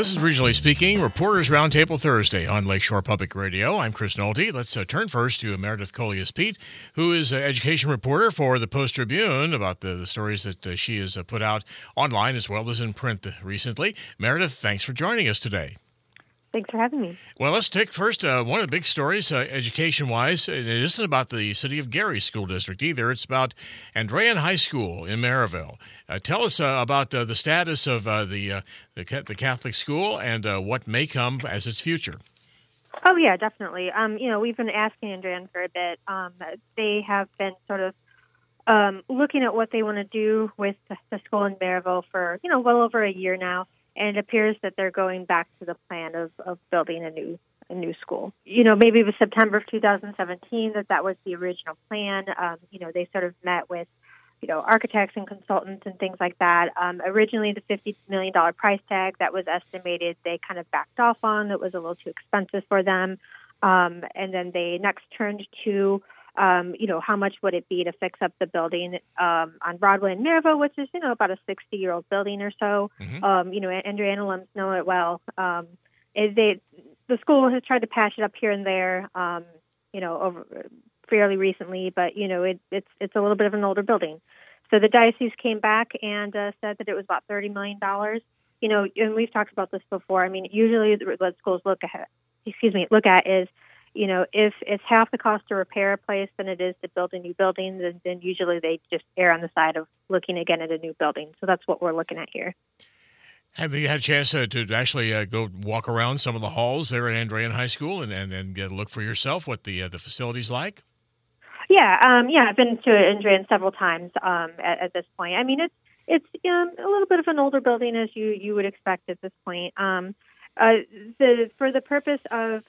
This is Regionally Speaking, Reporters Roundtable Thursday on Lakeshore Public Radio. I'm Chris Nolte. Let's turn first to Meredith Collius-Peet, who is an education reporter for the Post-Tribune about the stories that she has put out online as well as in print recently. Meredith, thanks for joining us today. Thanks for having me. Well, let's take first one of the big stories, education-wise. It isn't about the City of Gary School District either. It's about Andrean High School in Maryville. Tell us about the status of the Catholic school and what may come as its future. Oh, yeah, definitely. We've been asking Andrean for a bit. They have been sort of looking at what they want to do with the school in Maryville for, well over a year now. And it appears that they're going back to the plan of building a new school. Maybe it was September of 2017 that was the original plan. They sort of met with, architects and consultants and things like that. Originally, the $50 million price tag that was estimated, they kind of backed off on. It was a little too expensive for them. And then they next turned to how much would it be to fix up the building on Broadway in Maryville, which is, about a 60-year-old building or so. Mm-hmm. Andrean alums know it well. The school has tried to patch it up here and there, over fairly recently, but, it's a little bit of an older building. So the diocese came back and said that it was about $30 million. And we've talked about this before. I mean, usually what schools look at is, if it's half the cost to repair a place than it is to build a new building, then usually they just err on the side of looking again at a new building. So that's what we're looking at here. Have you had a chance to actually go walk around some of the halls there at Andrean High School and get a look for yourself what the facility's like? Yeah, I've been to Andrean several times at this point. I mean, it's a little bit of an older building as you would expect at this point. For the purpose of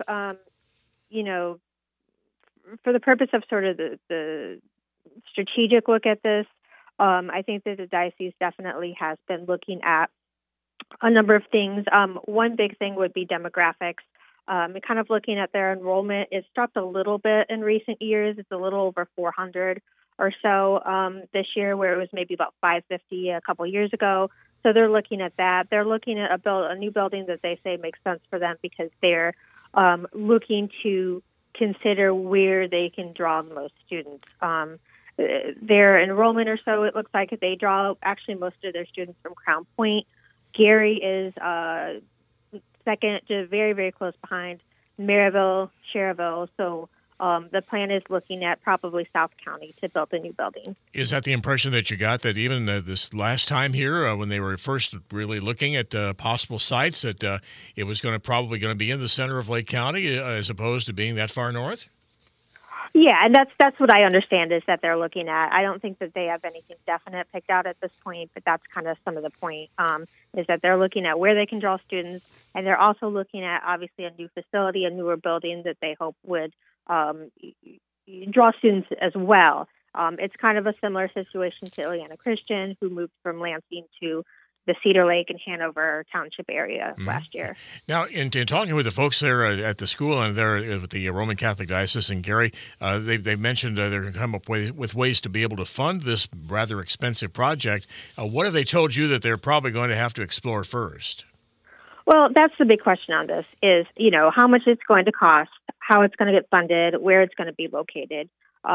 sort of the strategic look at this, I think that the diocese definitely has been looking at a number of things. One big thing would be demographics. Kind of looking at their enrollment, it's dropped a little bit in recent years. It's a little over 400 or so this year, where it was maybe about 550 a couple years ago. So they're looking at that. They're looking at a new building that they say makes sense for them because they're looking to consider where they can draw the most students. Their enrollment or so, it looks like they draw actually most of their students from Crown Point. Gary is second, to very, very close behind Maryville, Cherryville. So the plan is looking at probably South County to build a new building. Is that the impression that you got, that even this last time here, when they were first really looking at possible sites, that it was probably going to be in the center of Lake County as opposed to being that far north? Yeah, and that's what I understand is that they're looking at. I don't think that they have anything definite picked out at this point, but that's kind of some of the point, is that they're looking at where they can draw students, and they're also looking at, obviously, a new facility, a newer building that they hope would draw students as well. It's kind of a similar situation to Ileana Christian, who moved from Lansing to the Cedar Lake and Hanover Township area last year. Now, in talking with the folks there at the school and there with the Roman Catholic Diocese in Gary, they've mentioned they're going to come up with ways to be able to fund this rather expensive project. What have they told you that they're probably going to have to explore first? Well, that's the big question on this is, how much it's going to cost, how it's going to get funded, where it's going to be located.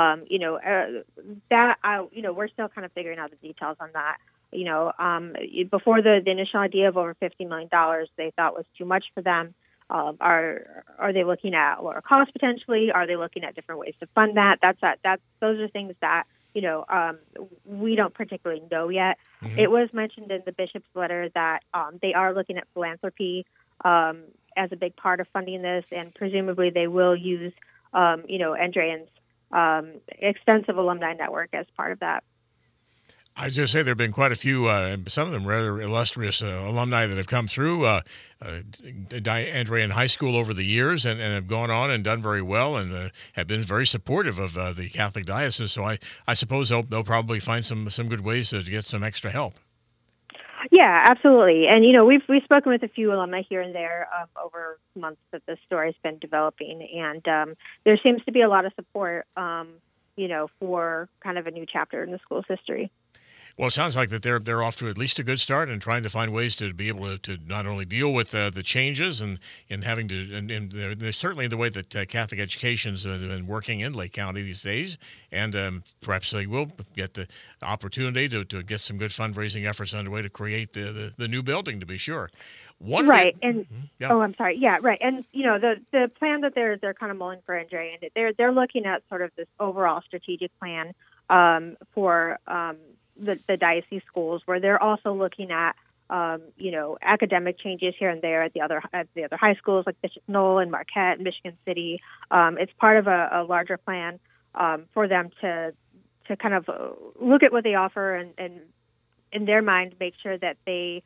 We're still kind of figuring out the details on that. Before the initial idea of over $50 million, they thought was too much for them. Are they looking at lower cost potentially? Are they looking at different ways to fund that? Those are things that, we don't particularly know yet. Mm-hmm. It was mentioned in the bishop's letter that they are looking at philanthropy as a big part of funding this, and presumably they will use, Andrean's extensive alumni network as part of that. I was going to say there have been quite a few, some of them rather illustrious alumni that have come through Andrean High School over the years and have gone on and done very well and have been very supportive of the Catholic Diocese. So I suppose they'll probably find some good ways to get some extra help. Yeah, absolutely. And, we've spoken with a few alumni here and there over months that this story's been developing. And there seems to be a lot of support, for kind of a new chapter in the school's history. Well, it sounds like that they're off to at least a good start and trying to find ways to be able to not only deal with the changes and having to and there's certainly the way that Catholic education's been working in Lake County these days, and perhaps they will get the opportunity to get some good fundraising efforts underway to create the new building, to be sure. Right, and oh, I'm sorry. Yeah, right, and the plan that they're kind of mulling for, Andre, and they're looking at sort of this overall strategic plan for the diocese schools, where they're also looking at academic changes here and there at the other high schools like Bishop Knoll and Marquette and Michigan City. It's part of a larger plan for them to kind of look at what they offer and in their mind make sure that they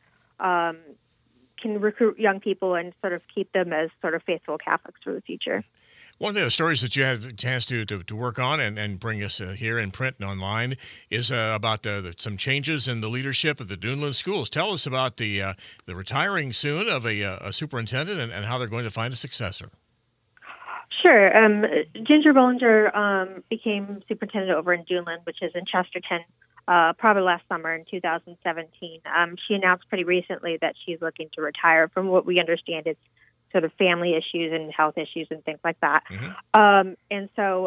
can recruit young people and sort of keep them as sort of faithful Catholics for the future. One of the stories that you had a chance to work on and bring us here in print and online is about some changes in the leadership of the Duneland schools. Tell us about the retiring soon of a superintendent and how they're going to find a successor. Sure. Ginger Bollinger became superintendent over in Duneland, which is in Chesterton, probably last summer in 2017. She announced pretty recently that she's looking to retire. From what we understand, it's sort of family issues and health issues and things like that. Mm-hmm. And so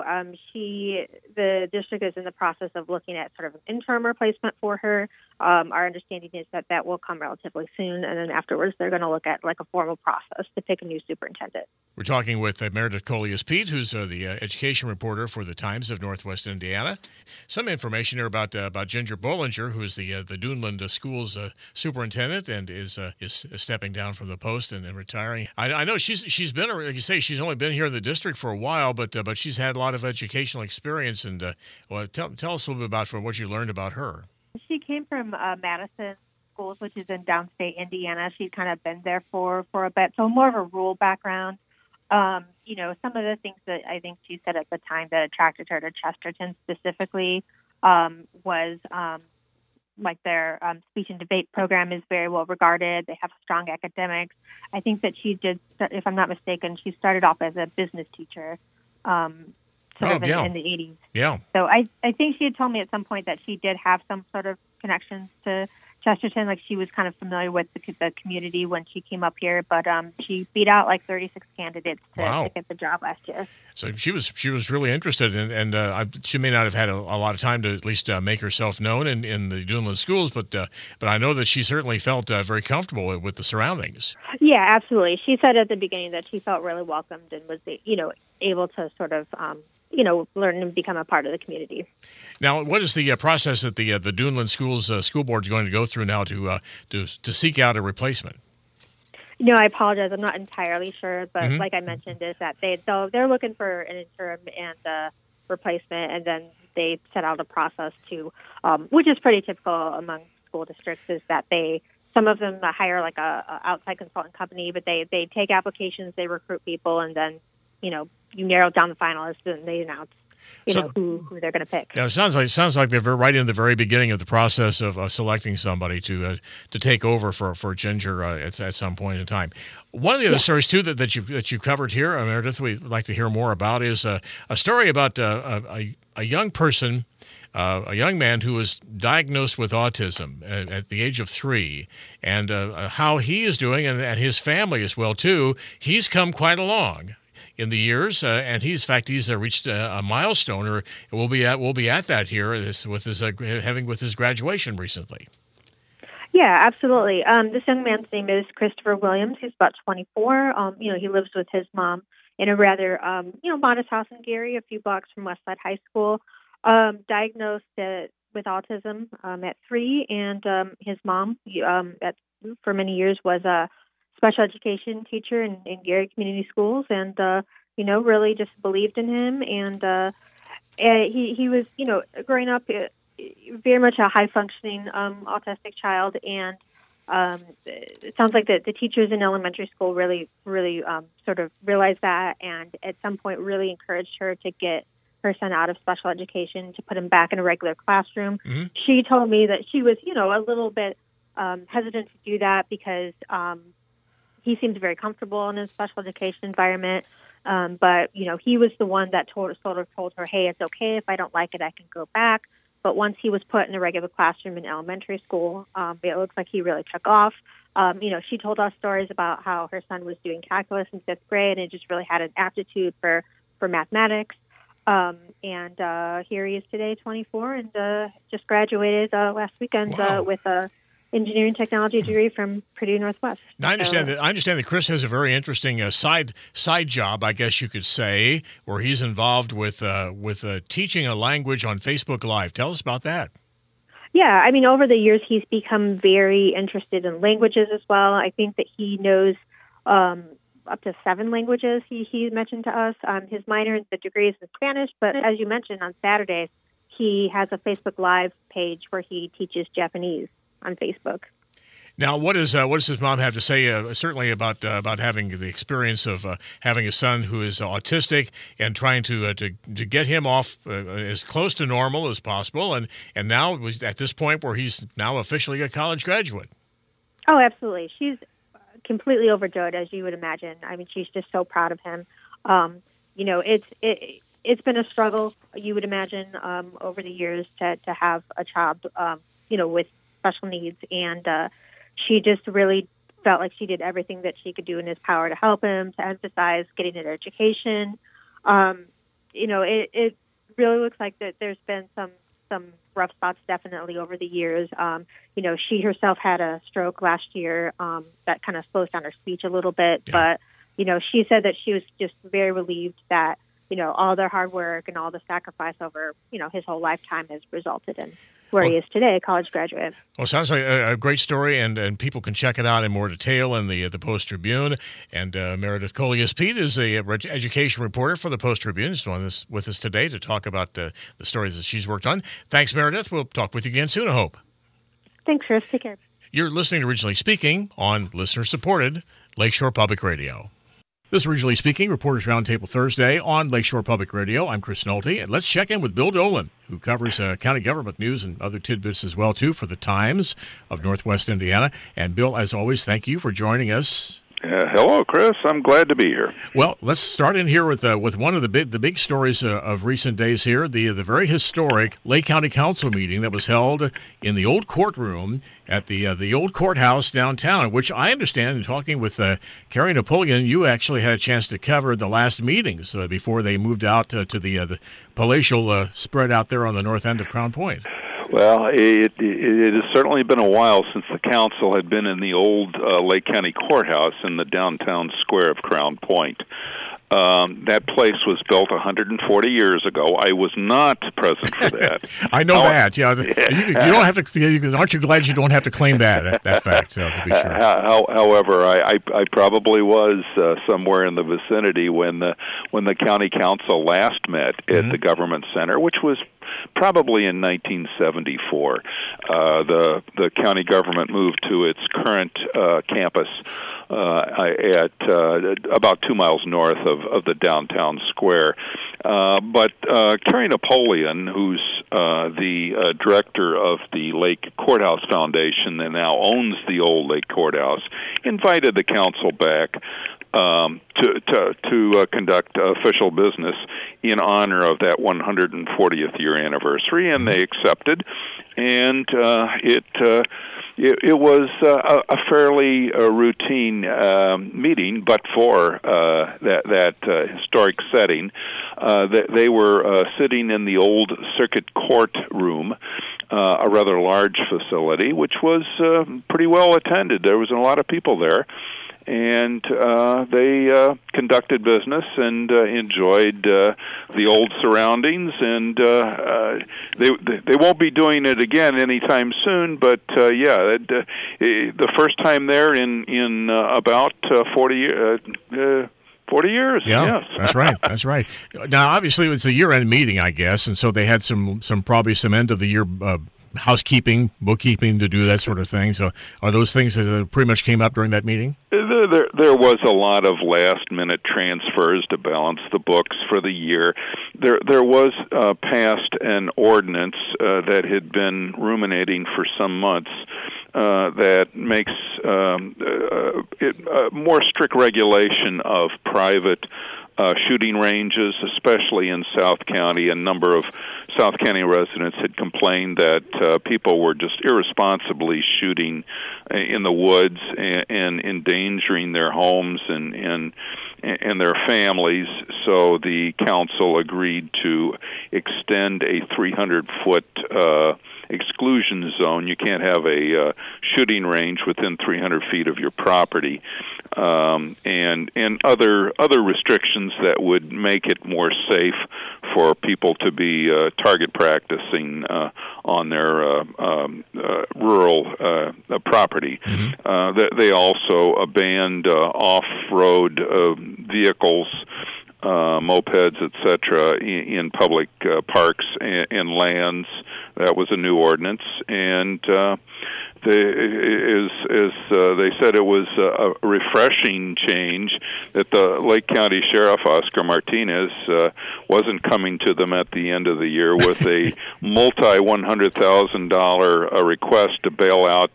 the district is in the process of looking at sort of an interim replacement for her. Our understanding is that will come relatively soon, and then afterwards they're going to look at like a formal process to pick a new superintendent. We're talking with Meredith Coleus-Peet, who's the education reporter for the Times of Northwest Indiana. Some information here about Ginger Bollinger, who is the Duneland Schools superintendent and is stepping down from the post and retiring. I know she's been, like you say, she's only been here in the district for a while, but she's had a lot of educational experience. And tell us a little bit about from what you learned about her. She came from Madison Schools, which is in downstate Indiana. She'd kind of been there for a bit, so more of a rural background. Some of the things that I think she said at the time that attracted her to Chesterton specifically was like their speech and debate program is very well regarded. They have strong academics. I think that she did, if I'm not mistaken, she started off as a business teacher in the 80s. Yeah. So I think she had told me at some point that she did have some sort of connections to Chesterton, like she was kind of familiar with the community when she came up here, but she beat out like 36 candidates to get the job last year. So she was really interested, and she may not have had a lot of time to at least make herself known in the Duneland schools, but I know that she certainly felt very comfortable with the surroundings. Yeah, absolutely. She said at the beginning that she felt really welcomed and was able to sort of learn and become a part of the community. Now, what is the process that the Duneland Schools School Board is going to go through now to seek out a replacement? I apologize. I'm not entirely sure, but like I mentioned, is that they're looking for an interim and a replacement, and then they set out a process to, which is pretty typical among school districts, is that some of them hire like a outside consultant company, but they take applications, they recruit people, and then you narrow down the finalists, and they announce who they're going to pick. Yeah, it sounds like they're right in the very beginning of the process of selecting somebody to take over for Ginger at some point in time. One of the other stories too that you've covered here, Meredith, we'd like to hear more about is a story about a young person. A young man who was diagnosed with autism at the age of 3, and how he is doing, and his family as well too. He's come quite along in the years, and he's reached a milestone, or we'll be at that here with his graduation recently. Yeah, absolutely. This young man's name is Christopher Williams. He's about 24. He lives with his mom in a rather modest house in Gary, a few blocks from Westside High School. Diagnosed with autism at 3, and his mom, for many years, was a special education teacher in Gary Community Schools, and really just believed in him. And he was, growing up, very much a high functioning autistic child, and it sounds like the teachers in elementary school really sort of realized that, and at some point really encouraged her to get her son out of special education to put him back in a regular classroom. Mm-hmm. She told me that she was, a little bit hesitant to do that because he seemed very comfortable in a special education environment. But he was the one that told her, hey, it's okay if I don't like it, I can go back. But once he was put in a regular classroom in elementary school, it looks like he really took off. She told us stories about how her son was doing calculus in 5th grade and just really had an aptitude for mathematics. And here he is today, 24, and just graduated last weekend with a engineering technology degree from Purdue Northwest. Now, I understand that Chris has a very interesting side job, I guess you could say, where he's involved with teaching a language on Facebook Live. Tell us about that. Yeah, I mean, over the years, he's become very interested in languages as well. I think that he knows up to 7 languages, he mentioned to us. His minor and the degree is in Spanish, but as you mentioned, on Saturdays, he has a Facebook Live page where he teaches Japanese on Facebook. Now, what does his mom have to say? Certainly about having the experience of having a son who is autistic and trying to get him off as close to normal as possible, and now was at this point where he's now officially a college graduate. Oh, absolutely. She's completely overjoyed, as you would imagine. I mean, she's just so proud of him. It's been a struggle, you would imagine, over the years to have a child, with special needs, and she just really felt like she did everything that she could do in his power to help him, to emphasize getting an education. It really looks like that there's been some rough spots definitely over the years. She herself had a stroke last year that kind of slows down her speech a little bit. Yeah. But, she said that she was just very relieved that, all their hard work and all the sacrifice over, his whole lifetime has resulted in where he is today, a college graduate. Well, sounds like a great story, and people can check it out in more detail in the Post-Tribune. And Meredith Collias-Peet is a education reporter for the Post-Tribune. She's on this with us today to talk about the stories that she's worked on. Thanks, Meredith. We'll talk with you again soon, I hope. Thanks, Chris. Take care. You're listening to Originally Speaking on listener-supported Lakeshore Public Radio. This is Originally Speaking, Reporters Roundtable Thursday on Lakeshore Public Radio. I'm Chris Nolte, and let's check in with Bill Dolan, who covers county government news and other tidbits as well, too, for the Times of Northwest Indiana. And Bill, as always, thank you for joining us. Hello, Chris. I'm glad to be here. Well, let's start in here with one of the big stories of recent days here, the very historic Lake County Council meeting that was held in the old courtroom at the old courthouse downtown, which I understand, in talking with Carrie Napoleon, you actually had a chance to cover the last meetings before they moved out to the palatial spread out there on the north end of Crown Point. Well, it has certainly been a while since the council had been in the old Lake County Courthouse in the downtown square of Crown Point. That place was built 140 years ago. I was not present for that. I know that. Yeah, you don't have to. Aren't you glad you don't have to claim that fact? To be sure. However, I probably was somewhere in the vicinity when the county council last met at the government center, which was probably in 1974. The county government moved to its current campus at about 2 miles north of the downtown square. But Carrie Napoleon, who's the director of the Lake Courthouse Foundation and now owns the old Lake Courthouse, invited the council back to conduct official business in honor of that 140th year anniversary, and they accepted. And it was a fairly routine meeting, but for that historic setting, they were sitting in the old circuit court room, a rather large facility, which was pretty well attended. There was a lot of people there. And they conducted business and enjoyed the old surroundings, and they won't be doing it again anytime soon. But the first time there in about 40 years. 40 years. Yeah, yes. That's right. Now, obviously, it's a year-end meeting, I guess, and so they had some end of the year housekeeping, bookkeeping to do, that sort of thing. So are those things that pretty much came up during that meeting? There was a lot of last-minute transfers to balance the books for the year. There was passed an ordinance that had been ruminating for some months that makes more strict regulation of private shooting ranges, especially in South County. A number of South County residents had complained that people were just irresponsibly shooting in the woods and endangering their homes and their families. So the council agreed to extend a 300-foot exclusion zone. You can't have a shooting range within 300 feet of your property, and other restrictions that would make it more safe for people to be target practicing on their rural property. Mm-hmm. They also banned off-road vehicles, mopeds, etc., in public parks and lands. That was a new ordinance, and they said it was a refreshing change that the Lake County Sheriff, Oscar Martinez, wasn't coming to them at the end of the year with a multi-$100,000 request to bail out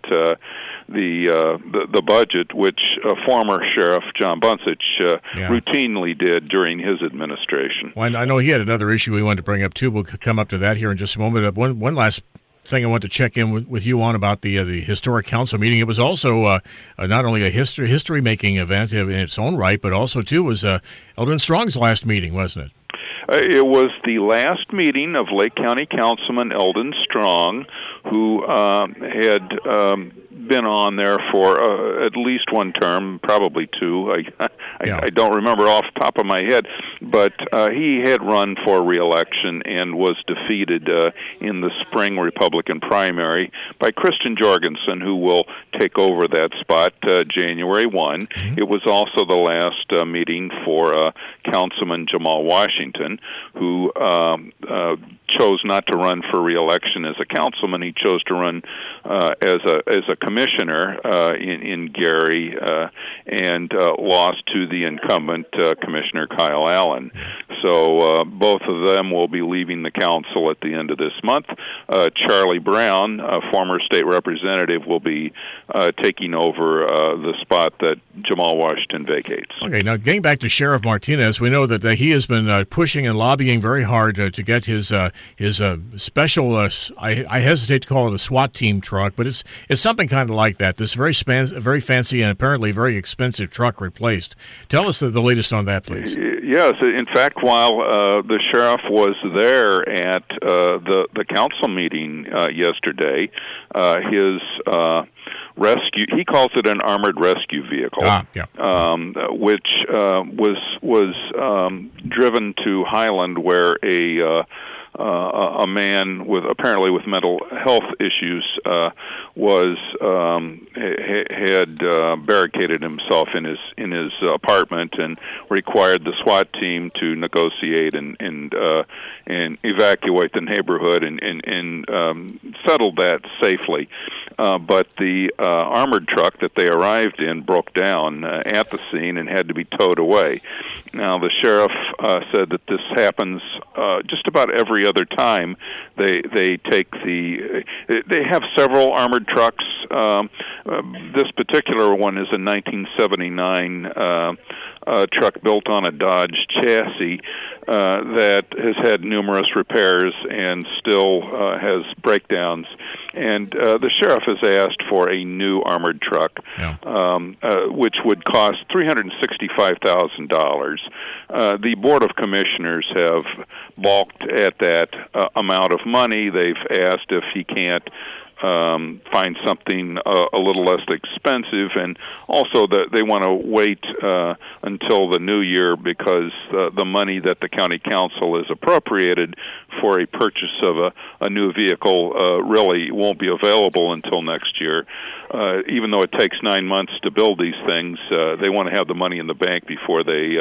the budget, which former Sheriff John Buncich routinely did during his administration. Well, I know he had another issue we wanted to bring up too. We'll come up to that here in just a moment. One last thing I want to check in with you on about the historic council meeting. It was also not only a history-making event in its own right, but also too was Eldon Strong's last meeting, wasn't it? It was the last meeting of Lake County Councilman Eldon Strong, who had been on there for at least one term, probably two. I don't remember off the top of my head, but he had run for re-election and was defeated in the spring Republican primary by Kristen Jorgensen, who will take over that spot January 1. Mm-hmm. It was also the last meeting for Councilman Jamal Washington, who chose not to run for re-election as a councilman. He chose to run as a commissioner in Gary and lost to the incumbent Commissioner Kyle Allen. So both of them will be leaving the council at the end of this month. Charlie Brown, a former state representative, will be taking over the spot that Jamal Washington vacates. Okay, now getting back to Sheriff Martinez, we know that he has been pushing and lobbying very hard to get his special, I hesitate to call it a SWAT team truck, but it's something kind of like that. This very fancy and apparently very expensive truck replaced. Tell us the latest on that, please. Yes, in fact, while the sheriff was there at the council meeting yesterday, his rescue, he calls it an armored rescue vehicle, which was driven to Highland, where a man apparently with mental health issues had barricaded himself in his apartment and required the SWAT team to negotiate and evacuate the neighborhood and settled that safely. But the armored truck that they arrived in broke down at the scene and had to be towed away. Now, the sheriff said that this happens just about every other time they take they have several armored trucks. This particular one is a 1979 truck built on a Dodge chassis that has had numerous repairs and still has breakdowns. And the sheriff has asked for a new armored truck, which would cost $365,000. The Board of Commissioners have balked at that amount of money. They've asked if he can't find something a little less expensive, and also that they want to wait until the new year because the money that the county council has appropriated for a purchase of a new vehicle really won't be available until next year. Even though it takes 9 months to build these things, they want to have the money in the bank before they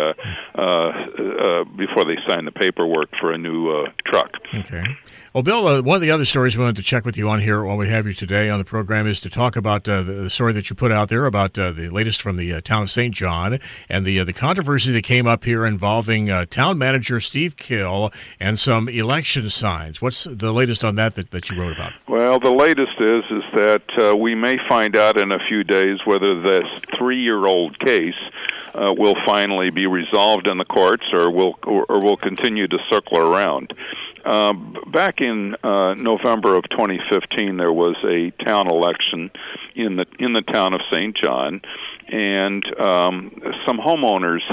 sign the paperwork for a new truck. Okay. Well, Bill, one of the other stories we wanted to check with you on here while we have you today on the program is to talk about the story that you put out there about the latest from the town of St. John and the controversy that came up here involving town manager Steve Kill and some election signs. What's the latest on that you wrote about? Well, the latest is that we may find out in a few days whether this 3-year-old case will finally be resolved in the courts or will continue to circle around. Back in November of 2015, there was a town election in the town of St. John, and some homeowners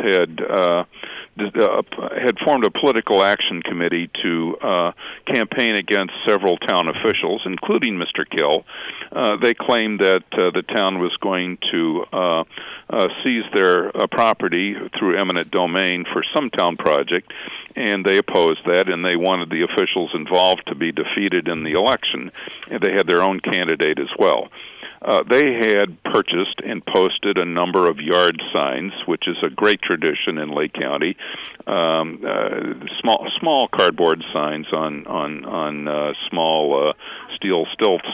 had formed a political action committee to campaign against several town officials, including Mr. Kill. They claimed that the town was going to seize their property through eminent domain for some town project, and they opposed that, and they wanted the officials involved to be defeated in the election. And they had their own candidate as well. They had purchased and posted a number of yard signs, which is a great tradition in Lake County. Small cardboard signs on small steel stilts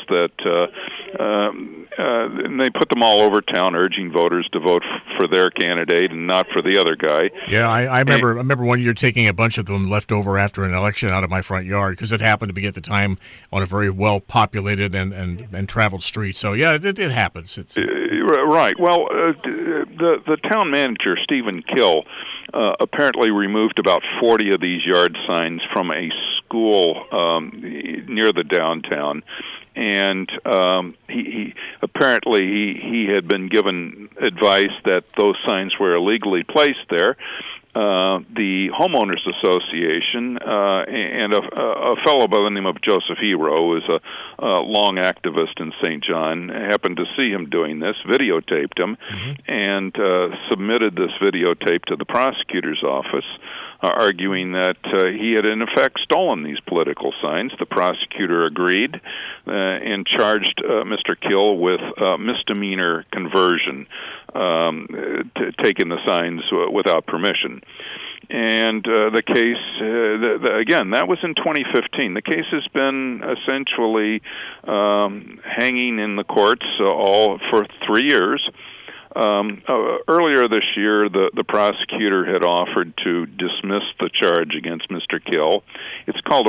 and they put them all over town, urging voters to vote for their candidate and not for the other guy. Yeah, I remember one year taking a bunch of them left over after an election out of my front yard because it happened to be at the time on a very well populated and traveled street. So yeah, it happens. It's right. Well, the town manager, Stephen Kill, apparently removed about 40 of these yard signs from a school near the downtown, and he had been given advice that those signs were illegally placed there. The Homeowners Association and a fellow by the name of Joseph Hero, who is a long activist in St. John, happened to see him doing this, videotaped him, and submitted this videotape to the prosecutor's office, arguing that he had in effect stolen these political signs. The prosecutor agreed and charged Mr. Kill with misdemeanor conversion, taking the signs without permission. And the case, again, that was in 2015. The case has been essentially hanging in the courts all for 3 years. Earlier this year, the prosecutor had offered to dismiss the charge against Mr. Kill. It's called a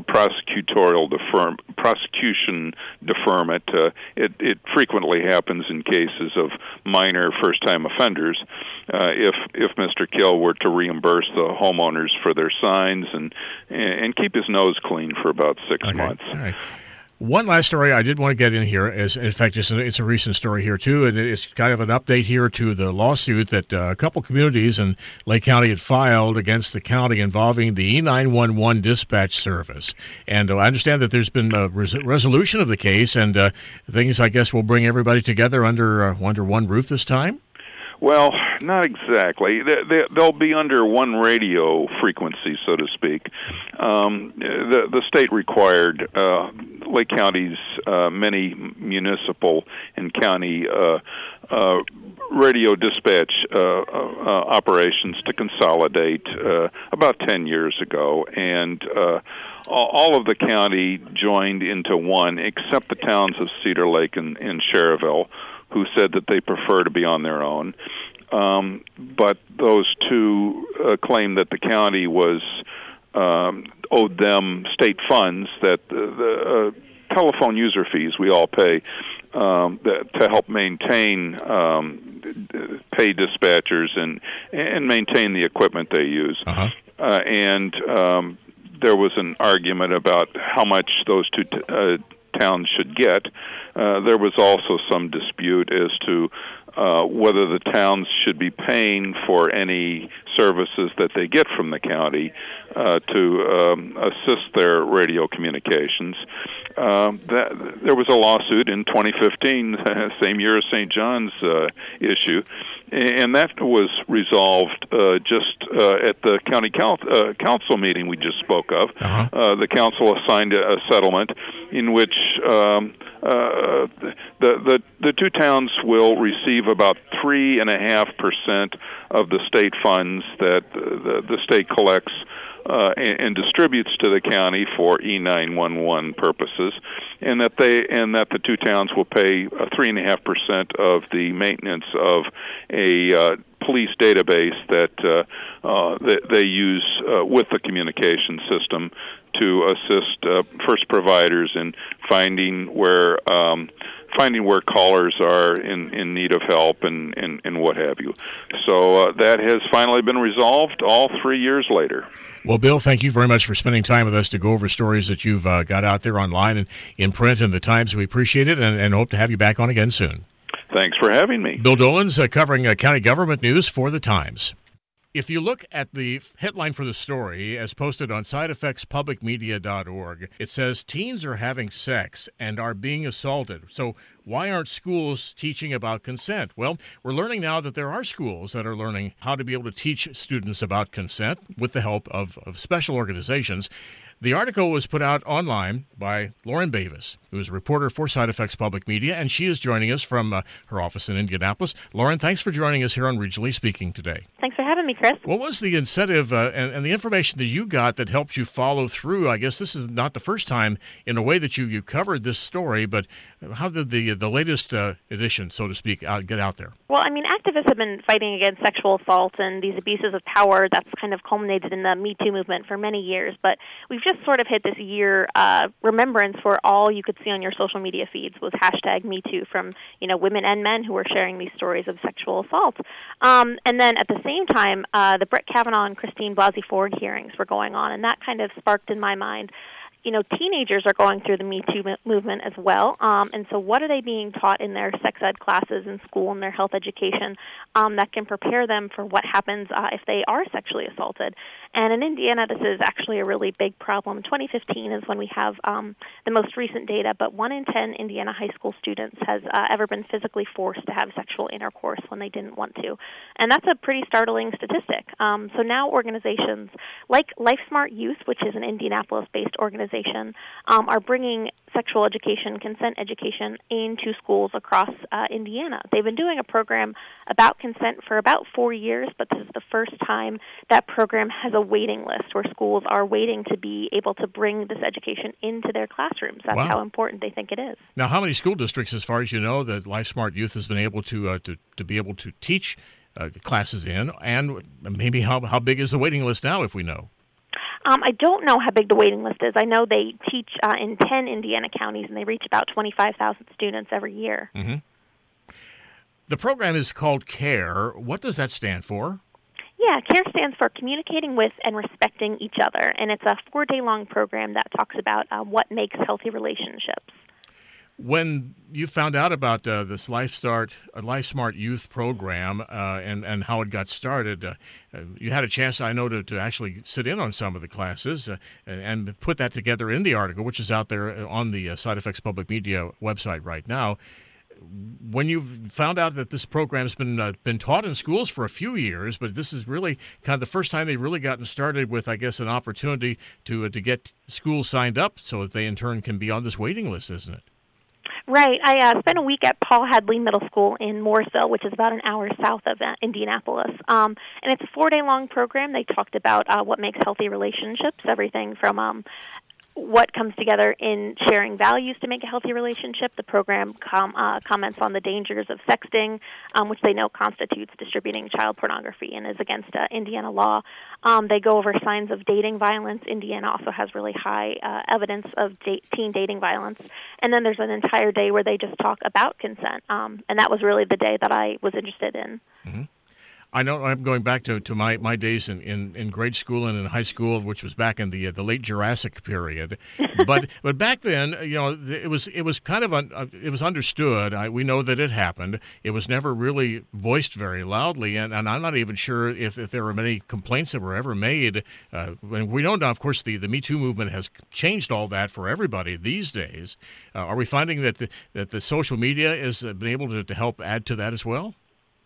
prosecution deferment. It frequently happens in cases of minor first-time offenders. If Mr. Kill were to reimburse the homeowners for their signs and keep his nose clean for about 6 months. All right. One last story I did want to get in here is, in fact, it's a recent story here, too, and it's kind of an update here to the lawsuit that a couple communities in Lake County had filed against the county involving the E911 dispatch service. And I understand that there's been a resolution of the case, and things, I guess, will bring everybody together under one roof this time? Well, not exactly. They'll be under one radio frequency, so to speak. The state required Lake County's many municipal and county radio dispatch operations to consolidate about 10 years ago, and all of the county joined into one, except the towns of Cedar Lake and Cherville, who said that they prefer to be on their own. But those two claimed that the county owed them state funds, that the telephone user fees we all pay to help maintain, pay dispatchers and maintain the equipment they use. And there was an argument about how much those two towns should get. There was also some dispute as to whether the towns should be paying for any services that they get from the county to assist their radio communications. There was a lawsuit in 2015, same year as St. John's issue, and that was resolved just at the county council meeting we just spoke of. The council assigned a settlement in which the two towns will receive about 3.5% of the state funds that the state collects and distributes to the county for E911 purposes, and that the two towns will pay 3.5% of the maintenance of a police database that they use with the communication system to assist first providers in finding where finding where callers are in need of help and what have you. So that has finally been resolved all 3 years later. Well, Bill, thank you very much for spending time with us to go over stories that you've got out there online and in print in the Times. We appreciate it and hope to have you back on again soon. Thanks for having me. Bill Dolan's covering county government news for the Times. If you look at the headline for the story as posted on sideeffectspublicmedia.org, it says teens are having sex and are being assaulted. So why aren't schools teaching about consent? Well, we're learning now that there are schools that are learning how to be able to teach students about consent with the help of special organizations. The article was put out online by Lauren Bavis, who is a reporter for Side Effects Public Media, and she is joining us from her office in Indianapolis. Lauren, thanks for joining us here on Regionally Speaking today. Thanks for having me, Chris. What was the incentive and the information that you got that helped you follow through? I guess this is not the first time in a way that you covered this story, but how did the latest edition, so to speak, get out there? Well, I mean, activists have been fighting against sexual assault and these abuses of power that's kind of culminated in the Me Too movement for many years, but we've just sort of hit this year remembrance where all you could see on your social media feeds was hashtag Me Too from, women and men who were sharing these stories of sexual assault. And then at the same time, the Brett Kavanaugh and Christine Blasey Ford hearings were going on, and that kind of sparked in my mind, teenagers are going through the Me Too movement as well, and so what are they being taught in their sex ed classes in school and their health education that can prepare them for what happens if they are sexually assaulted? And in Indiana, this is actually a really big problem. 2015 is when we have the most recent data, but 1 in 10 Indiana high school students has ever been physically forced to have sexual intercourse when they didn't want to. And that's a pretty startling statistic. So now organizations like LifeSmart Youth, which is an Indianapolis-based organization, are bringing sexual education, consent education into schools across Indiana. They've been doing a program about consent for about 4 years, but this is the first time that program has a waiting list where schools are waiting to be able to bring this education into their classrooms. That's Wow. how important they think it is. Now, how many school districts, as far as you know, that LifeSmart Youth has been able to be able to teach classes in, and maybe how big is the waiting list now, if we know? I don't know how big the waiting list is. I know they teach in 10 Indiana counties, and they reach about 25,000 students every year. Mm-hmm. The program is called CARE. What does that stand for? Yeah, CARE stands for Communicating with and Respecting Each Other, and it's a 4-day-long program that talks about what makes healthy relationships. When you found out about this LifeSmart Youth program and how it got started, you had a chance, I know, to actually sit in on some of the classes and put that together in the article, which is out there on the Side Effects Public Media website right now. When you found out that this program's been taught in schools for a few years, but this is really kind of the first time they've really gotten started with, I guess, an opportunity to get schools signed up so that they in turn can be on this waiting list, isn't it? Right. I spent a week at Paul Hadley Middle School in Mooresville, which is about an hour south of Indianapolis. And it's a 4-day-long program. They talked about what makes healthy relationships, everything from what comes together in sharing values to make a healthy relationship. The program comments on the dangers of sexting, which they know constitutes distributing child pornography and is against Indiana law. They go over signs of dating violence. Indiana also has really high evidence of teen dating violence. And then there's an entire day where they just talk about consent. And that was really the day that I was interested in. Mm-hmm. I know I'm going back to my days in grade school and in high school, which was back in the late Jurassic period. But back then, it was kind of it was understood. We know that it happened. It was never really voiced very loudly, and I'm not even sure if there were many complaints that were ever made. And we don't know. Of course, the Me Too movement has changed all that for everybody these days. Are we finding that the social media has been able to help add to that as well?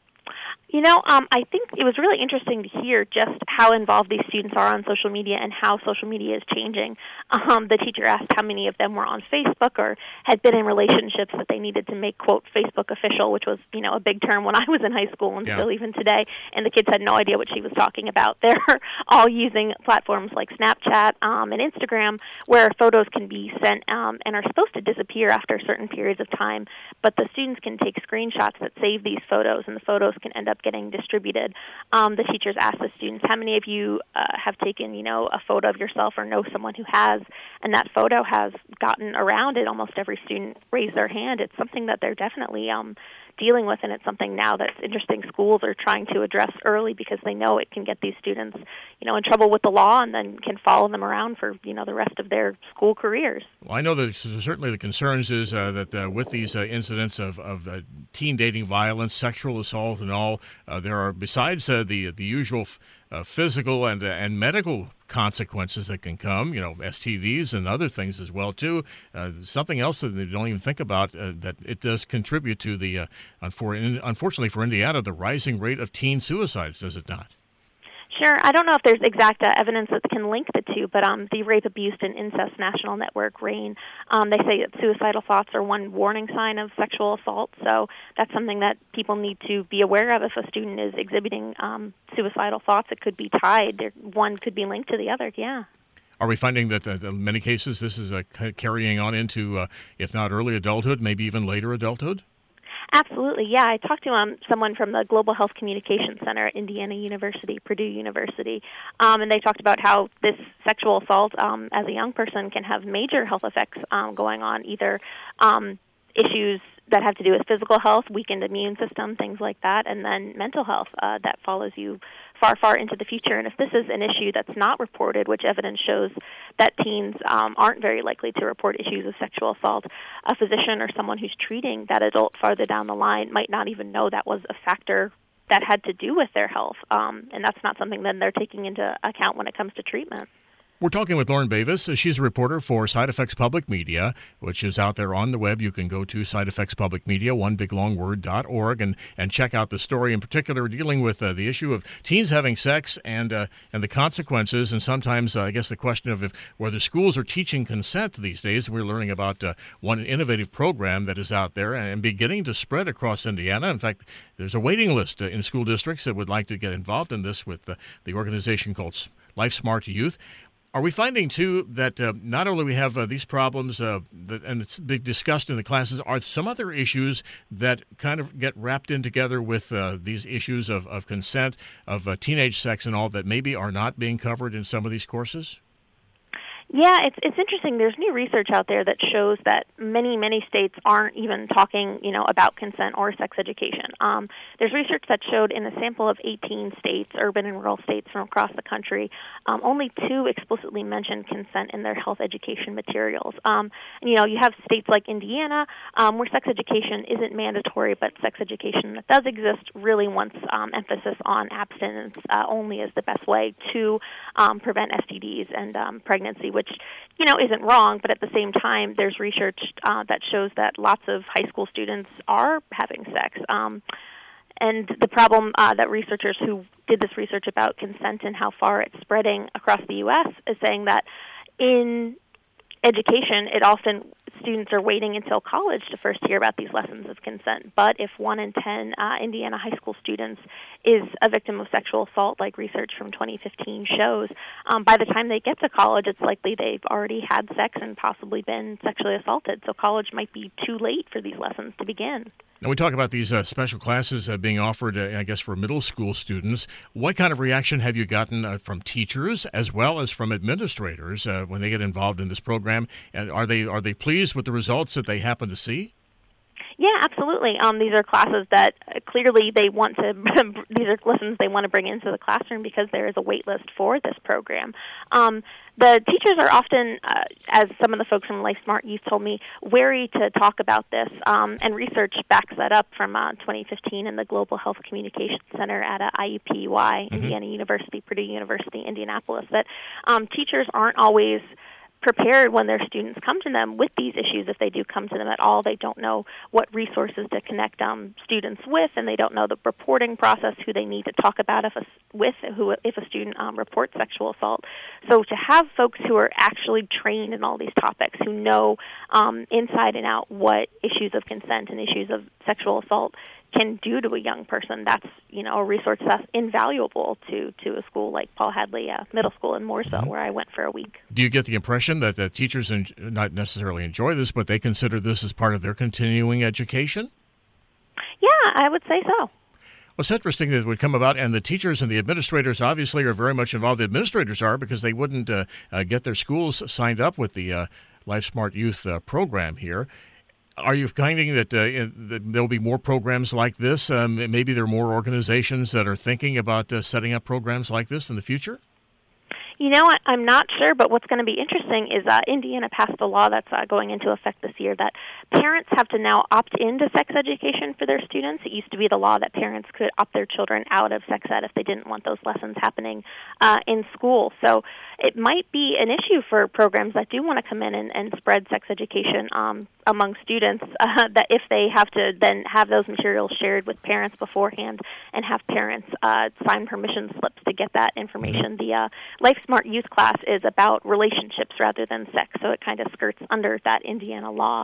I think it was really interesting to hear just how involved these students are on social media and how social media is changing. The teacher asked how many of them were on Facebook or had been in relationships that they needed to make, quote, Facebook official, which was, a big term when I was in high school and still even today. And the kids had no idea what she was talking about. They're all using platforms like Snapchat and Instagram where photos can be sent and are supposed to disappear after certain periods of time. But the students can take screenshots that save these photos, and the photos can end up up getting distributed, the teachers ask the students, how many of you have taken, a photo of yourself or know someone who has, and that photo has gotten around, and almost every student raised their hand. It's something that they're definitely dealing with, and it's something now that's interesting schools are trying to address early because they know it can get these students, in trouble with the law and then can follow them around for, the rest of their school careers. Well, I know that certainly the concerns is that with these incidents of teen dating violence, sexual assault and all, there are, besides the usual physical and medical consequences that can come, STDs and other things as well too. Something else that they don't even think about, that it does contribute to the, unfortunately for Indiana, the rising rate of teen suicides, does it not? Sure. I don't know if there's exact evidence that can link the two, but the Rape, Abuse, and Incest National Network, RAINN, they say that suicidal thoughts are one warning sign of sexual assault, so that's something that people need to be aware of. If a student is exhibiting suicidal thoughts, it could be tied. One could be linked to the other, yeah. Are we finding that in many cases this is carrying on into, if not early adulthood, maybe even later adulthood? Absolutely, yeah. I talked to someone from the Global Health Communication Center at Indiana University, Purdue University, and they talked about how this sexual assault as a young person can have major health effects going on, either issues that have to do with physical health, weakened immune system, things like that, and then mental health that follows you far, far into the future. And if this is an issue that's not reported, which evidence shows that teens aren't very likely to report issues of sexual assault, a physician or someone who's treating that adult farther down the line might not even know that was a factor that had to do with their health. And that's not something that they're taking into account when it comes to treatment. We're talking with Lauren Beavis. She's a reporter for Side Effects Public Media, which is out there on the web. You can go to Side Effects Public Media, onebiglongword.org, and check out the story, in particular dealing with the issue of teens having sex and the consequences, and sometimes, I guess, the question of whether schools are teaching consent these days. We're learning about one innovative program that is out there and beginning to spread across Indiana. In fact, there's a waiting list in school districts that would like to get involved in this with the organization called LifeSmart Youth. Are we finding, too, that not only we have these problems and it's been discussed in the classes, are some other issues that kind of get wrapped in together with these issues of consent, of teenage sex and all, that maybe are not being covered in some of these courses? Yeah, it's interesting. There's new research out there that shows that many states aren't even talking, about consent or sex education. There's research that showed in a sample of 18 states, urban and rural states from across the country, only 2 explicitly mentioned consent in their health education materials. And, you have states like Indiana where sex education isn't mandatory, but sex education that does exist really wants emphasis on abstinence only as the best way to prevent STDs and pregnancy, which, isn't wrong, but at the same time, there's research that shows that lots of high school students are having sex. And the problem that researchers who did this research about consent and how far it's spreading across the U.S. is saying that in education, students are waiting until college to first hear about these lessons of consent. But if 1 in 10 Indiana high school students is a victim of sexual assault, like research from 2015 shows, by the time they get to college, it's likely they've already had sex and possibly been sexually assaulted. So college might be too late for these lessons to begin. Now, we talk about these special classes being offered, I guess, for middle school students. What kind of reaction have you gotten from teachers as well as from administrators when they get involved in this program? And are they pleased with the results that they happen to see? Yeah, absolutely. These are classes that clearly they want to. These are lessons they want to bring into the classroom because there is a wait list for this program. The teachers are often, as some of the folks from LifeSmart Youth told me, wary to talk about this, and research backs that up from 2015 in the Global Health Communication Center at IUPUI, Indiana University, Purdue University, Indianapolis, that teachers aren't always prepared when their students come to them with these issues. If they do come to them at all, they don't know what resources to connect students with, and they don't know the reporting process, who they need to talk about if a student reports sexual assault. So to have folks who are actually trained in all these topics, who know inside and out what issues of consent and issues of sexual assault can do to a young person, that's a resource that's invaluable to a school like Paul Hadley Middle School in Mooresville, where I went for a week. Do you get the impression that the teachers not necessarily enjoy this, but they consider this as part of their continuing education? Yeah, I would say so. it's interesting that it would come about, and the teachers and the administrators obviously are very much involved. The administrators are, because they wouldn't get their schools signed up with the LifeSmart Youth program here. Are you finding that there'll be more programs like this? Maybe there are more organizations that are thinking about setting up programs like this in the future? You know, I'm not sure, but what's going to be interesting is Indiana passed a law that's going into effect this year that parents have to now opt into sex education for their students. It used to be the law that parents could opt their children out of sex ed if they didn't want those lessons happening in school. So it might be an issue for programs that do want to come in and spread sex education among students, that if they have to then have those materials shared with parents beforehand and have parents sign permission slips to get that information. The LifeSmart Youth class is about relationships rather than sex, so it kind of skirts under that Indiana law.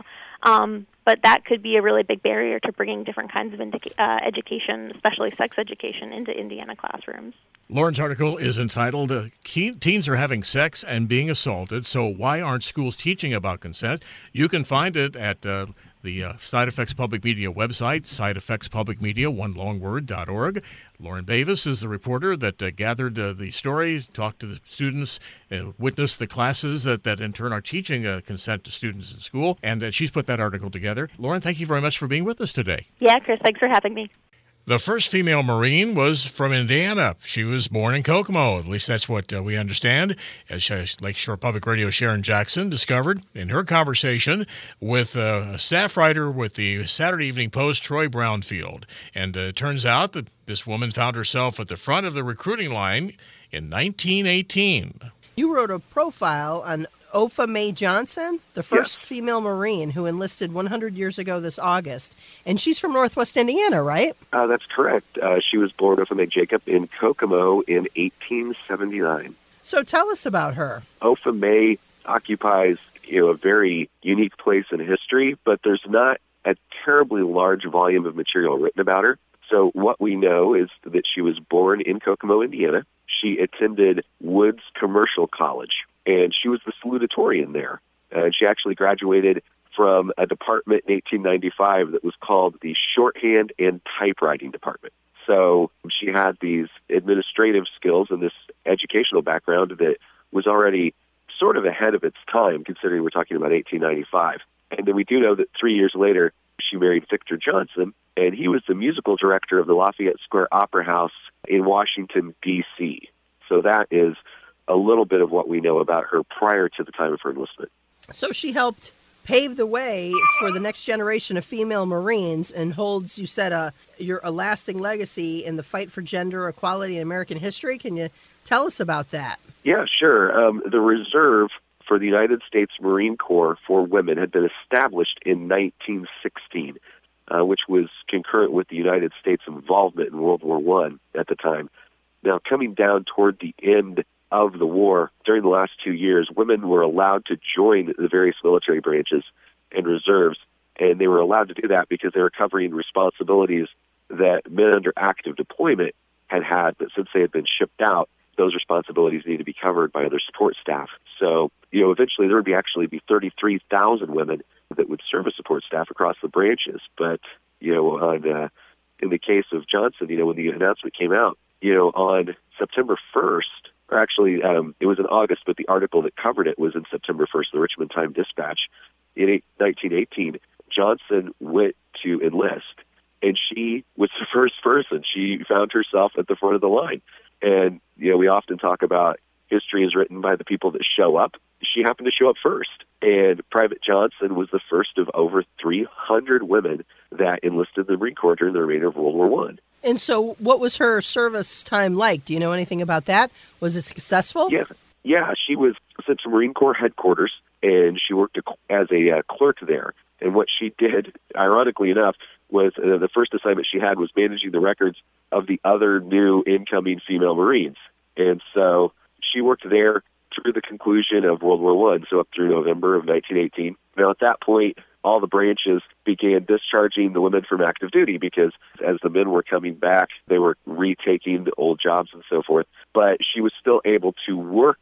But that could be a really big barrier to bringing different kinds of education, especially sex education, into Indiana classrooms. Lauren's article is entitled, Teens Are Having Sex and Being Assaulted, So Why Aren't Schools Teaching About Consent? You can find it at the Side Effects Public Media website, sideeffectspublicmedia, one long word.org. Lauren Bavis is the reporter that gathered the story, talked to the students, witnessed the classes that in turn are teaching consent to students in school, and she's put that article together. Lauren, thank you very much for being with us today. Yeah, Chris, thanks for having me. The first female Marine was from Indiana. She was born in Kokomo. At least that's what we understand. As Lakeshore Public Radio Sharon Jackson discovered in her conversation with a staff writer with the Saturday Evening Post, Troy Brownfield. And it turns out that this woman found herself at the front of the recruiting line in 1918. You wrote a profile on Opha May Johnson, the first female Marine who enlisted 100 years ago this August. And she's from Northwest Indiana, right? That's correct. She was born Opha May Jacob in Kokomo in 1879. So tell us about her. Opha May occupies a very unique place in history, but there's not a terribly large volume of material written about her. So what we know is that she was born in Kokomo, Indiana. She attended Woods Commercial College, and she was the salutatorian there. And she actually graduated from a department in 1895 that was called the Shorthand and Typewriting Department. So she had these administrative skills and this educational background that was already sort of ahead of its time, considering we're talking about 1895. And then we do know that 3 years later, she married Victor Johnson, and he was the musical director of the Lafayette Square Opera House in Washington, D.C. So that is a little bit of what we know about her prior to the time of her enlistment. So she helped pave the way for the next generation of female Marines and holds, you said, a lasting legacy in the fight for gender equality in American history. Can you tell us about that? Yeah, sure. The reserve for the United States Marine Corps for women had been established in 1916, which was concurrent with the United States involvement in World War I at the time. Now, coming down toward the end of the war, during the last 2 years, women were allowed to join the various military branches and reserves, and they were allowed to do that because they were covering responsibilities that men under active deployment had, but since they had been shipped out, those responsibilities needed to be covered by other support staff. So, eventually there would actually be 33,000 women that would serve as support staff across the branches. But, in the case of Johnson, when the announcement came out, on September 1st, or actually it was in August, but the article that covered it was in September 1st, the Richmond Times-Dispatch. In 1918, Johnson went to enlist, and she was the first person. She found herself at the front of the line. And, we often talk about history is written by the people that show up. She happened to show up first. And Private Johnson was the first of over 300 women that enlisted in the Marine Corps during the remainder of World War I. And so what was her service time like? Do you know anything about that? Was it successful? Yeah, she was sent to Marine Corps headquarters, and she worked as a clerk there. And what she did, ironically enough, was the first assignment she had was managing the records of the other new incoming female Marines. And so she worked there through the conclusion of World War I, so up through November of 1918. Now, at that point, all the branches began discharging the women from active duty because as the men were coming back, they were retaking the old jobs and so forth. But she was still able to work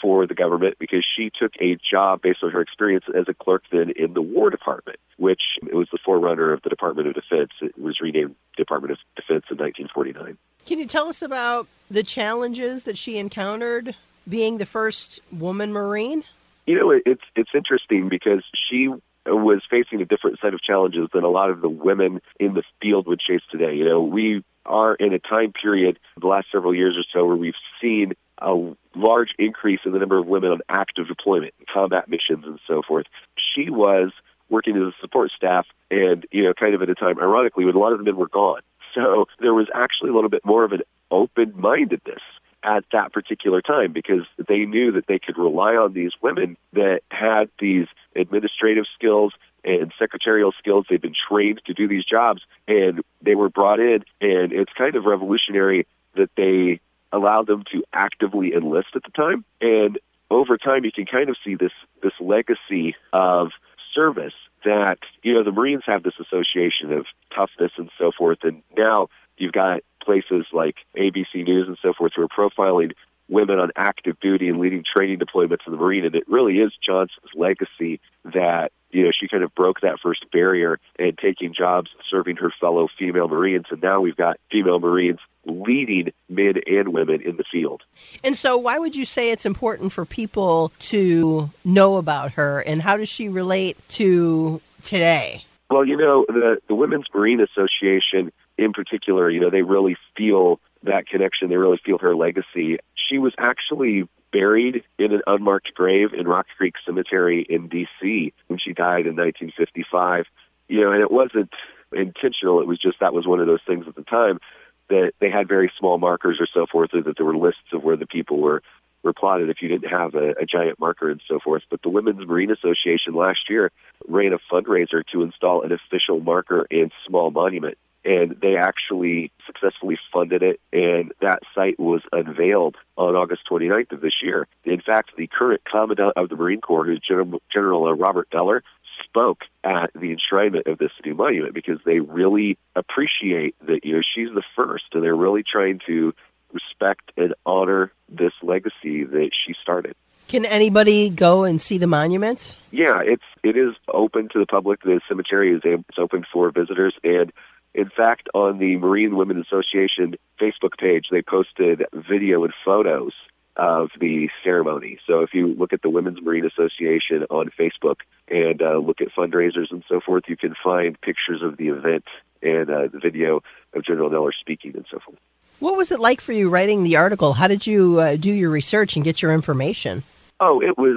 for the government because she took a job based on her experience as a clerk then in the War Department, which it was the forerunner of the Department of Defense. It was renamed Department of Defense in 1949. Can you tell us about the challenges that she encountered being the first woman Marine? You know, it's interesting because she was facing a different set of challenges than a lot of the women in the field would face today. You know, we are in a time period, the last several years or so, where we've seen a large increase in the number of women on active deployment, combat missions, and so forth. She was working as a support staff and, you know, kind of at a time, ironically, when a lot of the men were gone. So there was actually a little bit more of an open-mindedness at that particular time because they knew that they could rely on these women that had these administrative skills and secretarial skills. They've been trained to do these jobs, and they were brought in, and it's kind of revolutionary that they allowed them to actively enlist at the time. And over time, you can kind of see this legacy of service that, you know, the Marines have this association of toughness and so forth, and now you've got places like ABC News and so forth who are profiling women on active duty and leading training deployments in the Marine, and it really is Johnson's legacy that, you know, she kind of broke that first barrier and taking jobs serving her fellow female Marines, and now we've got female Marines leading men and women in the field. And so why would you say it's important for people to know about her, and how does she relate to today? Well, you know, the Women's Marine Association in particular, you know, they really feel that connection. They really feel her legacy. She was actually buried in an unmarked grave in Rock Creek Cemetery in D.C. when she died in 1955. You know, and it wasn't intentional. It was just that was one of those things at the time that they had very small markers or so forth, or that there were lists of where the people were plotted if you didn't have a giant marker and so forth. But the Women's Marine Association last year ran a fundraiser to install an official marker and small monument. And they actually successfully funded it, and that site was unveiled on August 29th of this year. In fact, the current Commandant of the Marine Corps, who's General Robert Beller, spoke at the enshrinement of this new monument because they really appreciate that, you know, she's the first, and they're really trying to respect and honor this legacy that she started. Can anybody go and see the monument? Yeah, it is open to the public. The cemetery is open for visitors, and in fact, on the Marine Women Association Facebook page, they posted video and photos of the ceremony. So if you look at the Women's Marine Association on Facebook and look at fundraisers and so forth, you can find pictures of the event and the video of General Neller speaking and so forth. What was it like for you writing the article? How did you do your research and get your information? Oh, it was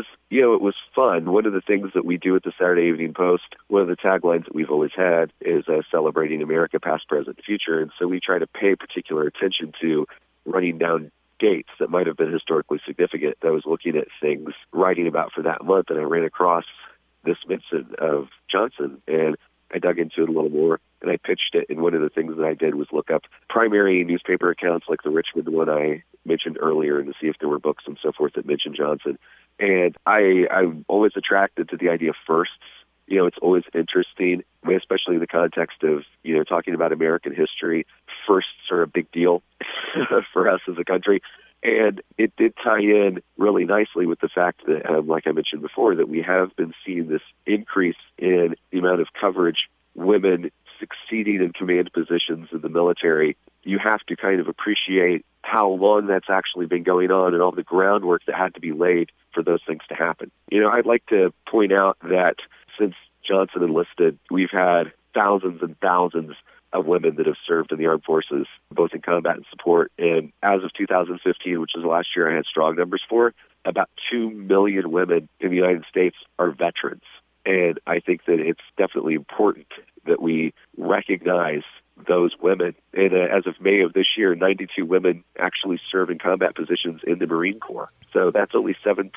fun. One of the things that we do at the Saturday Evening Post, one of the taglines that we've always had is celebrating America, past, present, future. And so we try to pay particular attention to running down dates that might have been historically significant. I was looking at things, writing about for that month, and I ran across this mention of Johnson, and I dug into it a little more, and I pitched it. And one of the things that I did was look up primary newspaper accounts like the Richmond one I mentioned earlier, and to see if there were books and so forth that mentioned Johnson. And I'm always attracted to the idea of firsts. You know, it's always interesting, especially in the context of, you know, talking about American history. Firsts are a big deal for us as a country. And it did tie in really nicely with the fact that, like I mentioned before, that we have been seeing this increase in the amount of coverage women succeeding in command positions in the military. You have to kind of appreciate how long that's actually been going on and all the groundwork that had to be laid for those things to happen. You know, I'd like to point out that since Johnson enlisted, we've had thousands and thousands of women that have served in the armed forces, both in combat and support. And as of 2015, which is the last year I had strong numbers for, about 2 million women in the United States are veterans. And I think that it's definitely important that we recognize those women. And as of May of this year, 92 women actually serve in combat positions in the Marine Corps. So that's only 7%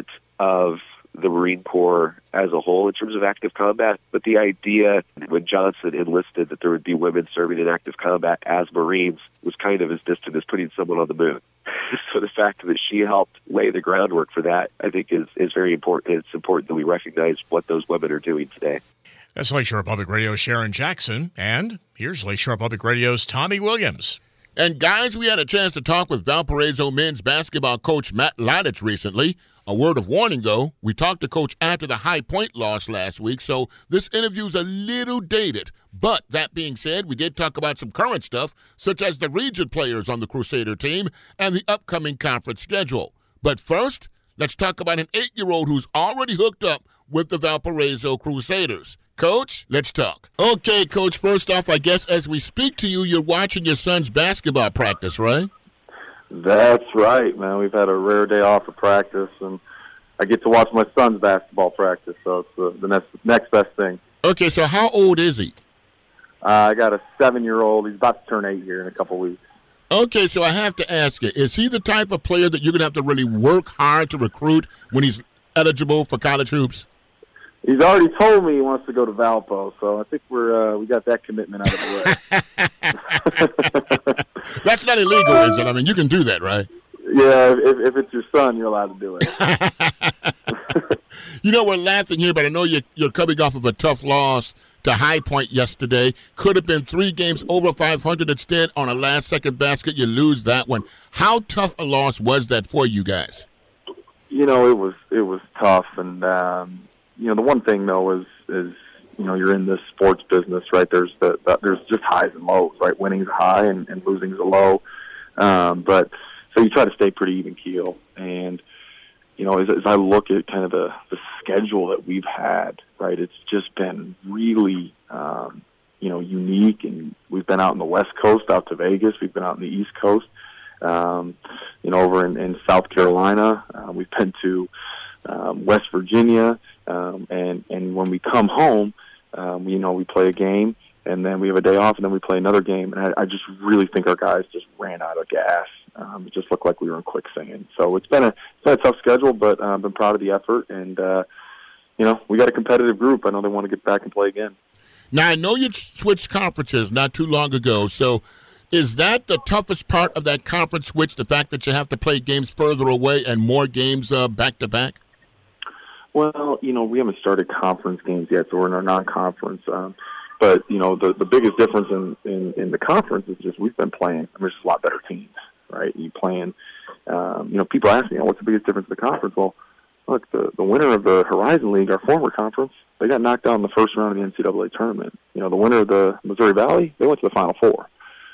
of the Marine Corps as a whole in terms of active combat. But the idea when Johnson enlisted that there would be women serving in active combat as Marines was kind of as distant as putting someone on the moon. So the fact that she helped lay the groundwork for that, I think, is very important. It's important that we recognize what those women are doing today. That's Lakeshore Public Radio's Sharon Jackson, and here's Lakeshore Public Radio's Tommy Williams. And, guys, we had a chance to talk with Valparaiso men's basketball coach Matt Ladich recently. A word of warning, though, we talked to Coach after the High Point loss last week, so this interview's a little dated. But that being said, we did talk about some current stuff, such as the region players on the Crusader team and the upcoming conference schedule. But first, let's talk about an 8-year-old who's already hooked up with the Valparaiso Crusaders. Coach, let's talk. Okay, Coach, first off, I guess as we speak to you, you're watching your son's basketball practice, right? That's right, man. We've had a rare day off of practice, and I get to watch my son's basketball practice, so it's the next best thing. Okay, so how old is he? I got a 7-year-old. He's about to turn 8 here in a couple weeks. Okay, so I have to ask you, is he the type of player that you're going to have to really work hard to recruit when he's eligible for college hoops? He's already told me he wants to go to Valpo, so I think we got that commitment out of the way. That's not illegal, is it? I mean, you can do that, right? Yeah, if it's your son, you're allowed to do it. You know, we're laughing here, but I know you're coming off of a tough loss to High Point yesterday. Could have been 3 games over 500 instead. On a last-second basket, you lose that one. How tough a loss was that for you guys? You know, it was tough, and you know, the one thing though is you know, you're in this sports business, right? There's there's just highs and lows, right? Winning's a high and losing's a low. But so you try to stay pretty even keel. And you know, as I look at kind of the schedule that we've had, right? It's just been really you know, unique. And we've been out in the West Coast, out to Vegas. We've been out in the East Coast. You know, over in South Carolina. We've been to West Virginia. And when we come home, you know, we play a game, and then we have a day off, and then we play another game. And I just really think our guys just ran out of gas. It just looked like we were in quicksand. So it's been a tough schedule, but I've been proud of the effort. And, you know, we got a competitive group. I know they want to get back and play again. Now, I know you switched conferences not too long ago, so is that the toughest part of that conference switch, the fact that you have to play games further away and more games back-to-back? Well, you know, we haven't started conference games yet, so we're in our non-conference. But, you know, the biggest difference in the conference is just we've been playing. I mean, there's a lot better teams, right? You playing, you know, people ask me, what's the biggest difference in the conference? Well, look, the winner of the Horizon League, our former conference, they got knocked out in the first round of the NCAA tournament. You know, the winner of the Missouri Valley, they went to the Final Four.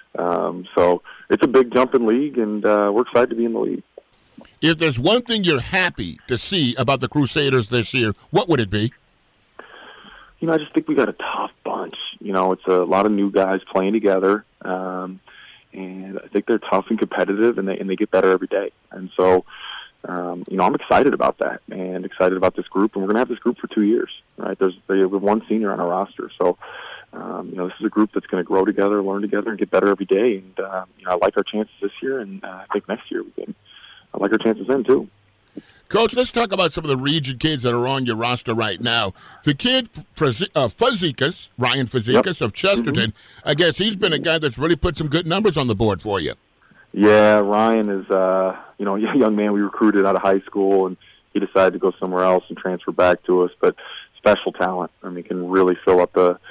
So it's a big jump in league, and we're excited to be in the league. If there's one thing you're happy to see about the Crusaders this year, what would it be? You know, I just think we got a tough bunch. You know, it's a lot of new guys playing together, and I think they're tough and competitive, and they get better every day. And so, you know, I'm excited about that, and excited about this group, and we're going to have this group for 2 years, right? We have one senior on our roster, so you know, this is a group that's going to grow together, learn together, and get better every day. And you know, I like our chances this year, and I think next year I like our chances then too. Coach, let's talk about some of the region kids that are on your roster right now. The kid, Fazekas, Ryan Fazekas of Chesterton, I guess he's been a guy that's really put some good numbers on the board for you. Yeah, Ryan is, you know, a young man we recruited out of high school, and he decided to go somewhere else and transfer back to us. But special talent. I mean, can really fill up the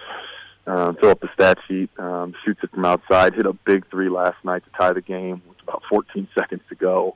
stat sheet. Shoots it from outside. Hit a big 3 last night to tie the game with about 14 seconds to go.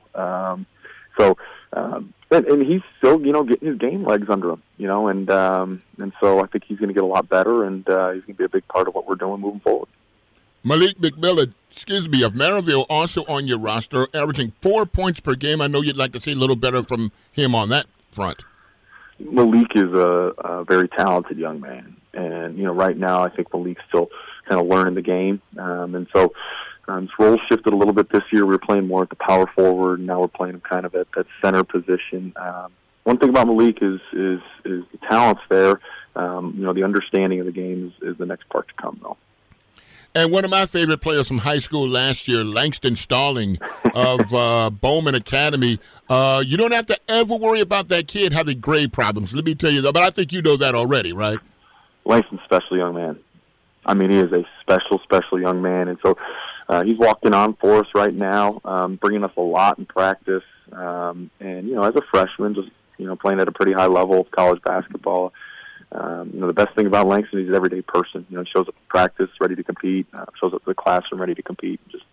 And he's still, you know, getting his game legs under him, you know, and so I think he's going to get a lot better, and he's going to be a big part of what we're doing moving forward. Malik McMillan, of Maryville, also on your roster, averaging 4 points per game. I know you'd like to see a little better from him on that front. Malik is a very talented young man, and, you know, right now I think Malik's still kind of learning the game, and so his role shifted a little bit this year. We were playing more at the power forward, and now we're playing him kind of at that center position. One thing about Malik is the talent's there. You know, the understanding of the game is the next part to come, though. And one of my favorite players from high school last year, Langston Stalling of Bowman Academy. You don't have to ever worry about that kid having grade problems. Let me tell you that, but I think you know that already, right? Langston's a special young man. I mean, he is a special young man, and so he's walking on for us right now, bringing us a lot in practice. And, you know, as a freshman, just, you know, playing at a pretty high level of college basketball, you know, the best thing about Langston is he's an everyday person. You know, he shows up to practice ready to compete, shows up to the classroom ready to compete. Just, you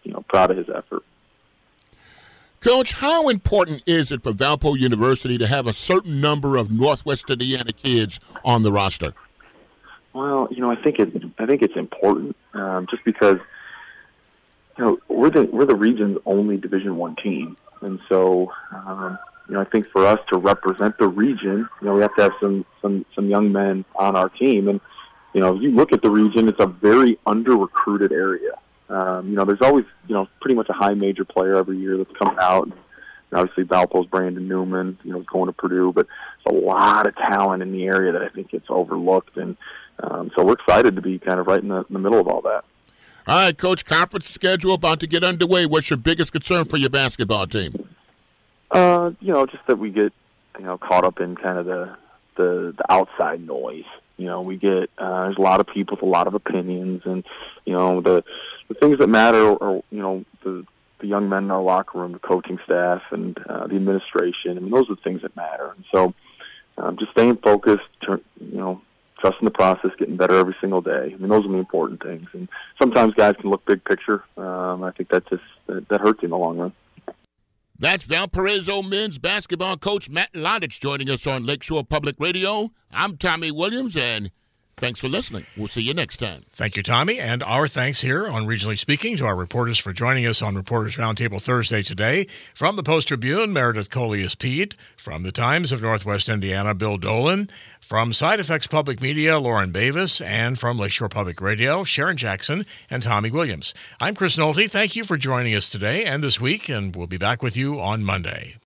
proud of his effort. Coach, how important is it for Valpo University to have a certain number of Northwest Indiana kids on the roster? Well, I think it's important, just because we're the region's only Division I team, and so I think for us to represent the region, we have to have some young men on our team, and if you look at the region, it's a very under-recruited area. There's always, pretty much a high major player every year that's coming out. And obviously, Valpo's Brandon Newman, is going to Purdue, but there's a lot of talent in the area that I think gets overlooked. And so we're excited to be kind of right in the middle of all that. All right, Coach, conference schedule about to get underway. What's your biggest concern for your basketball team? Just that we get, caught up in kind of the outside noise. We get there's a lot of people with a lot of opinions, and the things that matter are the young men in our locker room, the coaching staff, and the administration. I mean, those are the things that matter. And so, just staying focused, trusting the process, getting better every single day. I mean, those are the important things. And sometimes guys can look big picture. I think that hurts in the long run. That's Valparaiso men's basketball coach Matt Lodich joining us on Lakeshore Public Radio. I'm Tommy Williams, and thanks for listening. We'll see you next time. Thank you, Tommy, and our thanks here on Regionally Speaking to our reporters for joining us on Reporters Roundtable Thursday today. From the Post-Tribune, Meredith Coleus-Pete. From the Times of Northwest Indiana, Bill Dolan. From Side Effects Public Media, Lauren Bavis. And from Lakeshore Public Radio, Sharon Jackson and Tommy Williams. I'm Chris Nolte. Thank you for joining us today and this week, and we'll be back with you on Monday.